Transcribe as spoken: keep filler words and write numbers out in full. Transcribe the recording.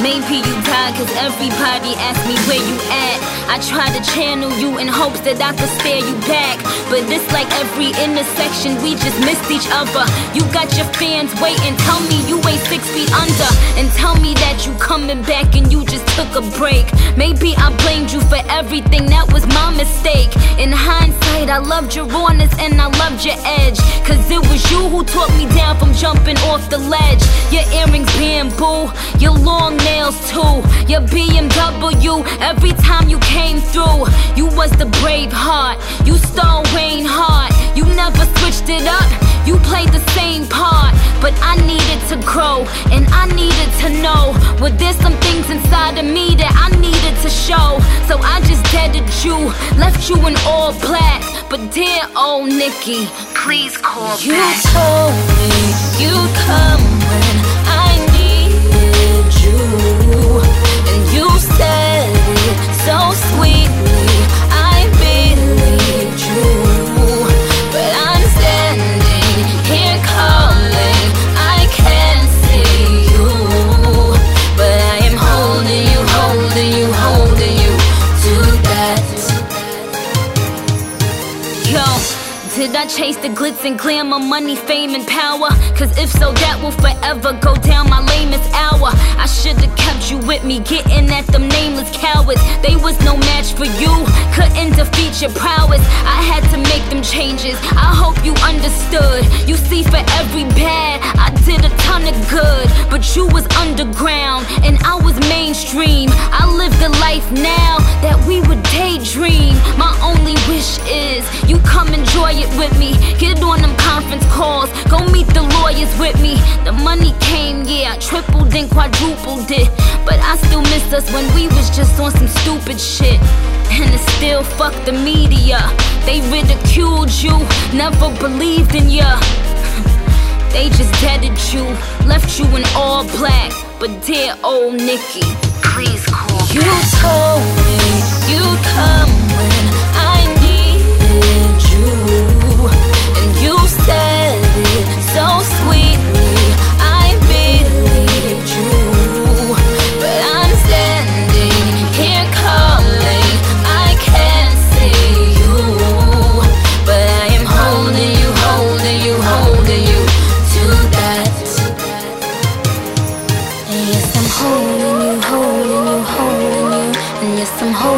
Maybe you died cause everybody asked me where you at. I tried to channel you in hopes that I could stare you back, but it's like every intersection we just missed each other. You got your fans waiting, tell me you ain't six feet under, and tell me that you coming back and you just took a break. Maybe I blamed you for everything, that was my mistake. In hindsight, I loved your rawness and I loved your edge, cause it was you who taught me down from jumping off the ledge. Your earrings bamboo, your long nails too, your B M W every time you came through. You was the brave heart, you stole Wayne Hart. You never switched it up, you played the same part. But I needed to grow, and I needed to know, well, there's some things inside of me that I needed to show. So I just deaded you, left you in all black. But dear old Nikki, please call you back. You told me you'd come when I needed you, and you said it so sweetly, I believed you. But I'm standing here calling, I can't see you, but I am holding you, holding you, holding you to that. Yo, did I chase the glitz and glamour, money, fame, and power? Cause if so, that will forever go down my lamest hour. I should've kept you with me, getting at them nameless cowards. They was no match for you, couldn't defeat your prowess. I had to make them changes, I hope you understood. You see, for every bad, I did a ton of good. But you was underground, and I was mainstream. I live the life now that we would daydream. My only wish is you come enjoy it with me. Get on them conference calls, go meet the lawyers with me. The money came, yeah, tripled and quadrupled it, but I still miss us when we was just on some stupid shit. And it's still fuck the media, they ridiculed you, never believed in ya. They just deaded you, left you in all black. But dear old Nikki, please call back. You told me you'd come when I needed you, and you said it so sweetly, I believed you. But I'm standing here calling, I can't see you, but I am holding you, holding you, holding you to that. And yes, I'm holding you, holding you, holding you, and yes, I'm holding